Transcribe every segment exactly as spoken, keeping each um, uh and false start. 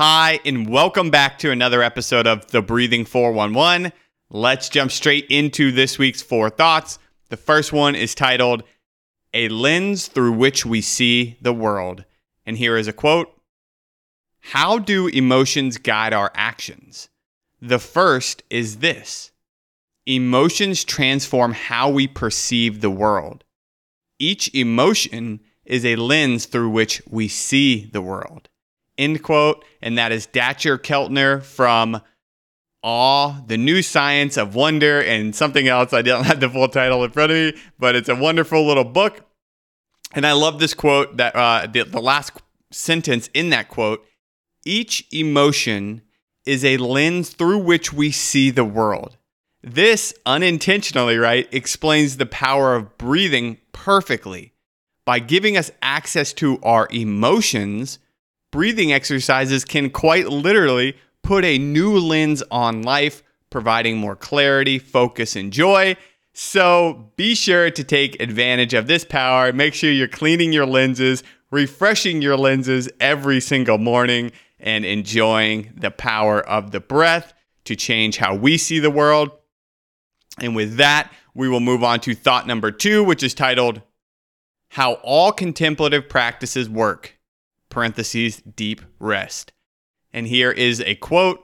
Hi, and welcome back to another episode of The Breathing four one one. Let's jump straight into this week's four thoughts. The first one is titled, A Lens Through Which We See the World. And here is a quote. How do emotions guide our actions? The first is this. Emotions transform how we perceive the world. Each emotion is a lens through which we see the world. End quote. And that is Dacher Keltner from Awe, The New Science of Wonder, and something else. I don't have the full title in front of me, but it's a wonderful little book. And I love this quote, that uh, the, the last sentence in that quote. Each emotion is a lens through which we see the world. This, unintentionally, right, explains the power of breathing perfectly. By giving us access to our emotions, breathing exercises can quite literally put a new lens on life, providing more clarity, focus, and joy. So be sure to take advantage of this power. Make sure you're cleaning your lenses, refreshing your lenses every single morning, and enjoying the power of the breath to change how we see the world. And with that, we will move on to thought number two, which is titled, How All Contemplative Practices Work. Parentheses, deep rest. And here is a quote.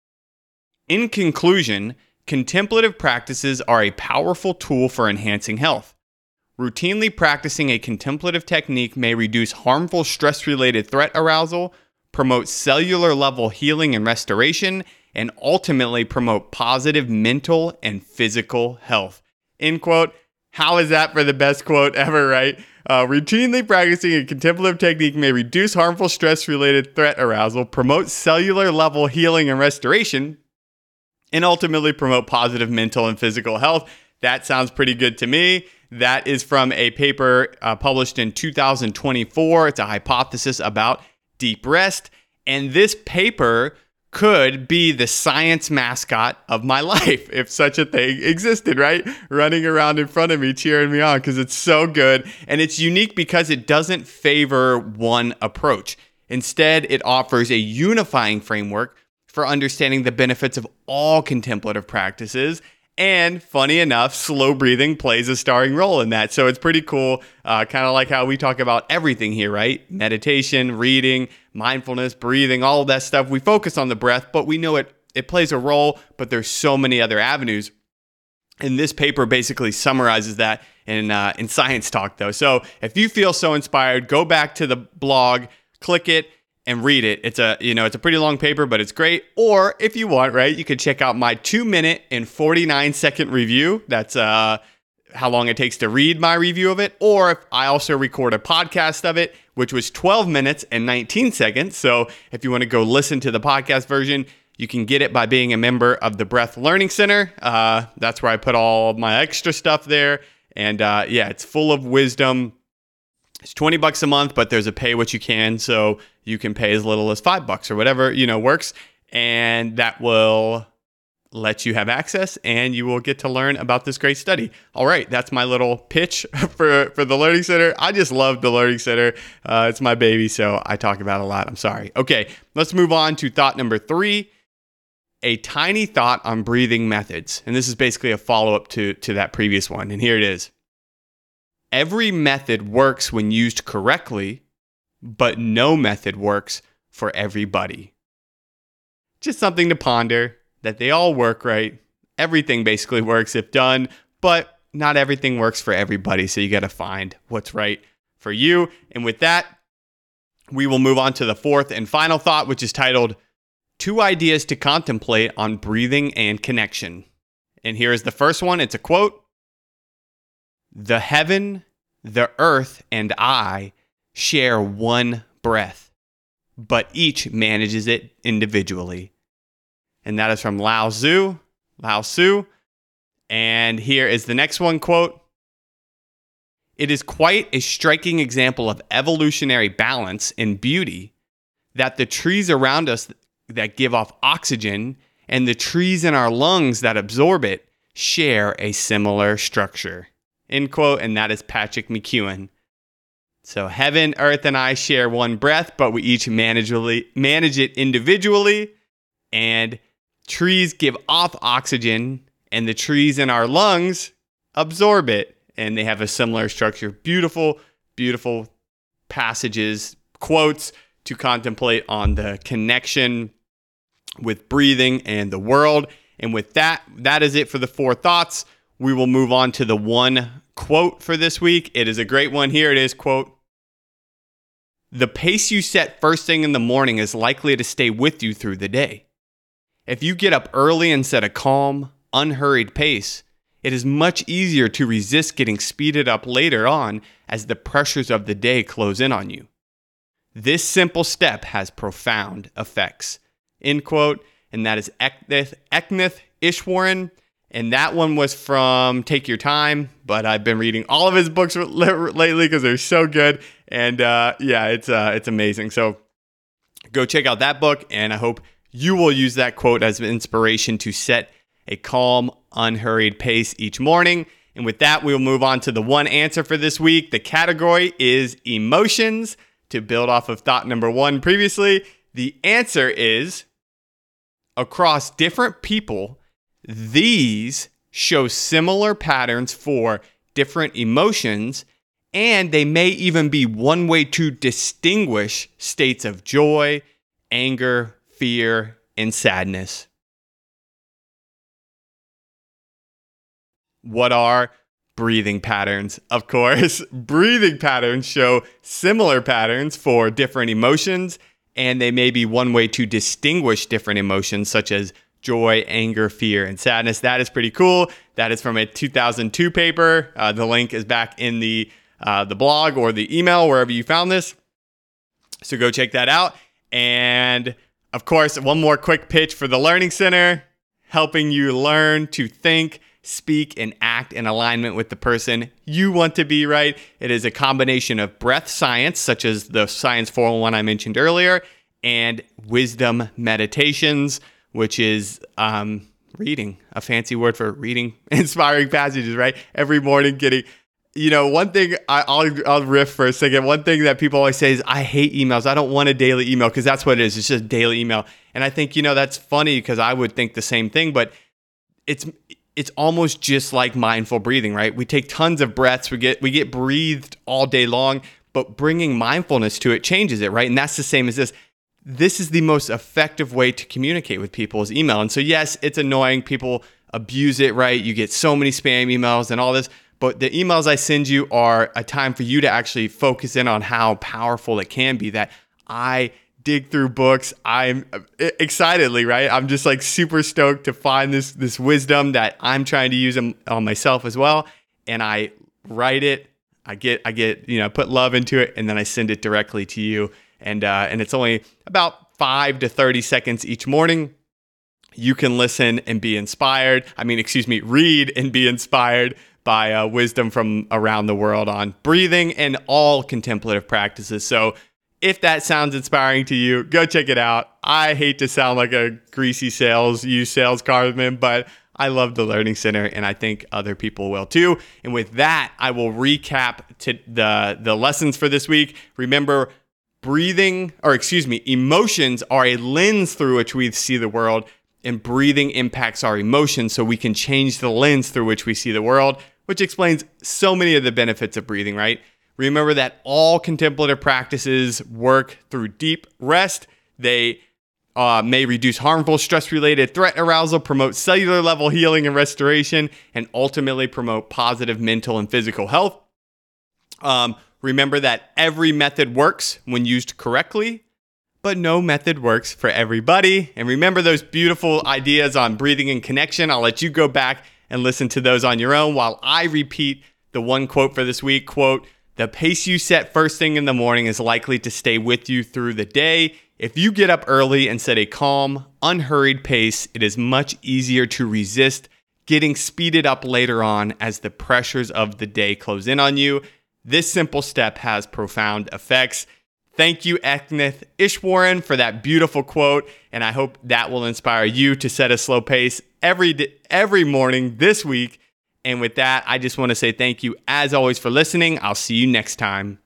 In conclusion, contemplative practices are a powerful tool for enhancing health. Routinely practicing a contemplative technique may reduce harmful stress-related threat arousal, promote cellular-level healing and restoration, and ultimately promote positive mental and physical health. End quote. How is that for the best quote ever, right? Uh, routinely practicing a contemplative technique may reduce harmful stress-related threat arousal, promote cellular-level healing and restoration, and ultimately promote positive mental and physical health. That sounds pretty good to me. That is from a paper uh, published in two thousand twenty-four. It's a hypothesis about deep rest. And this paper could be the science mascot of my life if such a thing existed, right? Running around in front of me, cheering me on because it's so good. And it's unique because it doesn't favor one approach. Instead, it offers a unifying framework for understanding the benefits of all contemplative practices. And funny enough, slow breathing plays a starring role in that. So it's pretty cool, uh, kind of like how we talk about everything here, right? Meditation, reading, mindfulness, breathing, all of that stuff. We focus on the breath, but we know it it plays a role, but there's so many other avenues. And this paper basically summarizes that in uh, in Science Talk, though. So if you feel so inspired, go back to the blog, click it, and read it. It's a, you know, it's a pretty long paper, but it's great. Or if you want, right, you could check out my two minute and forty-nine second review. That's uh, how long it takes to read my review of it. Or if I also record a podcast of it, which was twelve minutes and nineteen seconds. So if you want to go listen to the podcast version, you can get it by being a member of the Breath Learning Center. Uh, that's where I put all my extra stuff there. And uh, yeah, it's full of wisdom. It's twenty bucks a month, but there's a pay what you can. So you can pay as little as five bucks or whatever, you know, works. And that will let you have access and you will get to learn about this great study. All right. That's my little pitch for, for the Learning Center. I just love the Learning Center. Uh, it's my baby, so I talk about it a lot. I'm sorry. Okay. Let's move on to thought number three, a tiny thought on breathing methods. And this is basically a follow-up to, to that previous one. And here it is. Every method works when used correctly, but no method works for everybody. Just something to ponder, that they all work right. Everything basically works if done, but not everything works for everybody. So you got to find what's right for you. And with that, we will move on to the fourth and final thought, which is titled, Two Ideas to Contemplate on Breathing and Connection. And here is the first one. It's a quote. The heaven, the earth, and I share one breath, but each manages it individually. And that is from Lao Tzu, Lao Tzu. And here is the next one, quote. It is quite a striking example of evolutionary balance and beauty that the trees around us that give off oxygen and the trees in our lungs that absorb it share a similar structure. End quote. And that is Patrick McKeown. So heaven, earth, and I share one breath, but we each managely manage it individually. And trees give off oxygen, and the trees in our lungs absorb it. And they have a similar structure. Beautiful, beautiful passages, quotes to contemplate on the connection with breathing and the world. And with that, that is it for the four thoughts. We will move on to the one quote for this week. It is a great one. Here it is, quote, "The pace you set first thing in the morning is likely to stay with you through the day. If you get up early and set a calm, unhurried pace, it is much easier to resist getting speeded up later on as the pressures of the day close in on you. This simple step has profound effects." End quote. And that is Eknath, Eknath Easwaran. And that one was from Take Your Time, but I've been reading all of his books lately because they're so good. And uh, yeah, it's uh, it's amazing. So go check out that book, and I hope you will use that quote as an inspiration to set a calm, unhurried pace each morning. And with that, we'll move on to the one answer for this week. The category is emotions. To build off of thought number one previously, the answer is, across different people, these show similar patterns for different emotions, and they may even be one way to distinguish states of joy, anger, fear, and sadness. What are breathing patterns? Of course, breathing patterns show similar patterns for different emotions, and they may be one way to distinguish different emotions such as joy, anger, fear, and sadness. That is pretty cool. That is from a two thousand two paper. Uh, the link is back in the uh, the blog or the email, wherever you found this. So go check that out. And of course, one more quick pitch for the Learning Center, helping you learn to think, speak, and act in alignment with the person you want to be, right? It is a combination of breath science, such as the Science four oh one I mentioned earlier, and wisdom meditations, which is um, reading, a fancy word for reading inspiring passages, right? Every morning getting, you know, one thing, I, I'll, I'll riff for a second. One thing that people always say is, I hate emails. I don't want a daily email, because that's what it is. It's just a daily email. And I think, you know, that's funny because I would think the same thing, but it's it's almost just like mindful breathing, right? We take tons of breaths. We get we get breathed all day long, but bringing mindfulness to it changes it, right? And that's the same as this. This is the most effective way to communicate with people is email. And so, yes, it's annoying. People abuse it, right? You get so many spam emails and all this, but the emails I send you are a time for you to actually focus in on how powerful it can be, that I dig through books. I'm excitedly, right? I'm just like super stoked to find this, this wisdom that I'm trying to use on myself as well. And I write it. I get, I get, you know, put love into it, and then I send it directly to you. And uh, and it's only about five to thirty seconds each morning. You can listen and be inspired. I mean, excuse me, read and be inspired by uh, wisdom from around the world on breathing and all contemplative practices. So if that sounds inspiring to you, go check it out. I hate to sound like a greasy sales, used sales carman, but I love the Learning Center, and I think other people will too. And with that, I will recap to the, the lessons for this week. Remember, breathing, or excuse me, emotions are a lens through which we see the world, and breathing impacts our emotions so we can change the lens through which we see the world, which explains so many of the benefits of breathing, right? Remember that all contemplative practices work through deep rest. They uh, may reduce harmful stress-related threat arousal, promote cellular level healing and restoration, and ultimately promote positive mental and physical health. Um, Remember that every method works when used correctly, but no method works for everybody. And remember those beautiful ideas on breathing and connection. I'll let you go back and listen to those on your own while I repeat the one quote for this week. Quote, "The pace you set first thing in the morning is likely to stay with you through the day. If you get up early and set a calm, unhurried pace, it is much easier to resist getting speeded up later on as the pressures of the day close in on you. This simple step has profound effects." Thank you, Eknath Easwaran, for that beautiful quote, and I hope that will inspire you to set a slow pace every day, every morning this week. And with that, I just want to say thank you, as always, for listening. I'll see you next time.